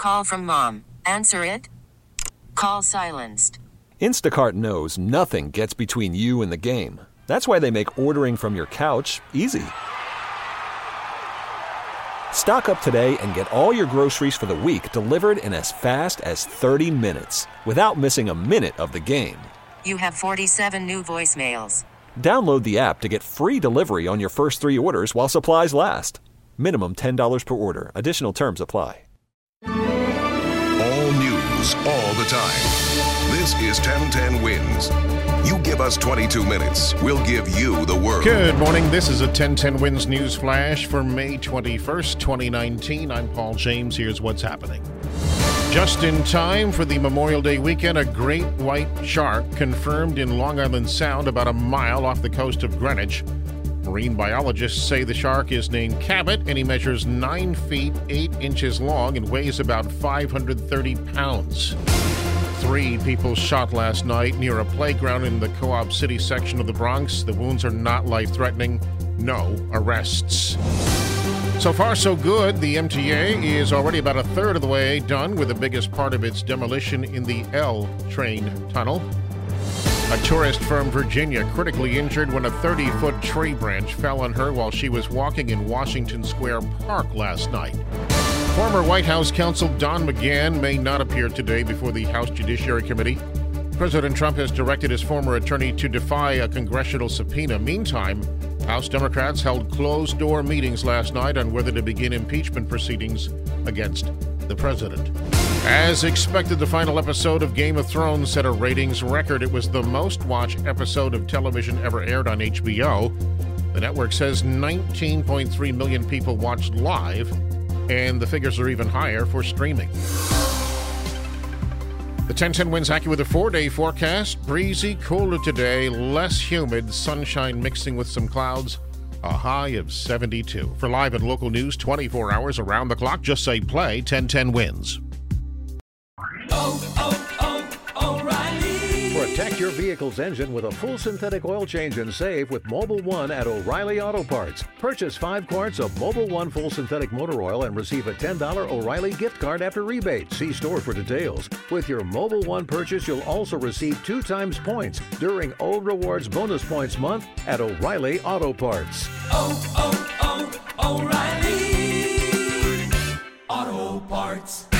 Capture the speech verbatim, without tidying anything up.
call from mom. Answer it. Call silenced. Instacart knows nothing gets between you and the game. That's why they make ordering from your couch easy. Stock up today and get all your groceries for the week delivered in as fast as thirty minutes without missing a minute of the game. You have forty-seven new voicemails. Download the app to get free delivery on your first three orders while supplies last. Minimum ten dollars per order. Additional terms apply. All news, all the time. This is ten ten Wins. You give us twenty-two minutes, we'll give you the world. Good morning. This is a ten ten Wins News Flash for May twenty-first, twenty nineteen. I'm Paul James. Here's what's happening. Just in time for the Memorial Day weekend, a great white shark confirmed in Long Island Sound about a mile off the coast of Greenwich. Marine biologists say the shark is named Cabot, and he measures nine feet, eight inches long and weighs about five hundred thirty pounds. Three people shot last night near a playground in the Co-op City section of the Bronx. The wounds are not life-threatening. No arrests. So far, so good. The M T A is already about a third of the way done with the biggest part of its demolition in the L train tunnel. A tourist from Virginia critically injured when a thirty-foot tree branch fell on her while she was walking in Washington Square Park last night. Former White House counsel Don McGahn may not appear today before the House Judiciary Committee. President Trump has directed his former attorney to defy a congressional subpoena. Meantime, House Democrats held closed-door meetings last night on whether to begin impeachment proceedings against the president. As expected, the final episode of Game of Thrones set a ratings record. It was the most-watched episode of television ever aired on H B O. The network says nineteen point three million people watched live, and the figures are even higher for streaming. The ten ten Wins AccuWeather a four-day forecast. Breezy, cooler today, less humid, sunshine mixing with some clouds. A high of seventy-two. For live and local news twenty-four hours around the clock, just say play ten ten Wins. Oh, oh, oh, O'Reilly. Protect your vehicle's engine with a full synthetic oil change and save with Mobil one at O'Reilly Auto Parts. Purchase five quarts of Mobil one full synthetic motor oil and receive a ten dollars O'Reilly gift card after rebate. See store for details. With your Mobil one purchase, you'll also receive two times points during Old Rewards Bonus Points Month at O'Reilly Auto Parts. Oh, oh, oh, O'Reilly Auto Parts.